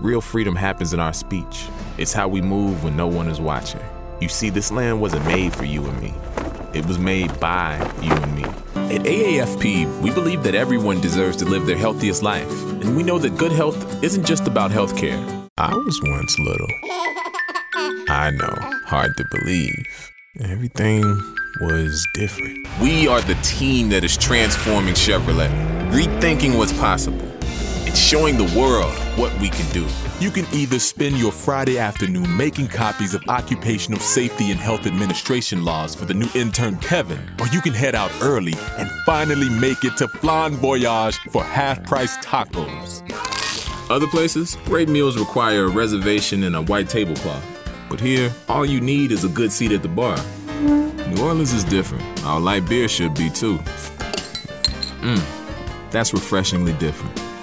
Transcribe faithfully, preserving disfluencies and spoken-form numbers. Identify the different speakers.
Speaker 1: Real freedom happens in our speech. It's how we move when no one is watching. You see, this land wasn't made for you and me. It was made by you and me. At A A F P, we believe that everyone deserves to live their healthiest life. And we know that good health isn't just about healthcare. I was once little. I know, hard to believe. Everything was different. We are the team that is transforming Chevrolet, rethinking what's possible, and showing the world what we can do.
Speaker 2: You can either spend your Friday afternoon making copies of occupational safety and health administration laws for the new intern Kevin, or you can head out early and finally make it to Flan Voyage for half-price tacos.
Speaker 1: Other places, great meals require a reservation and a white tablecloth. But here, all you need is a good seat at the bar. New Orleans is different. Our light beer should be too. Mmm, that's refreshingly different.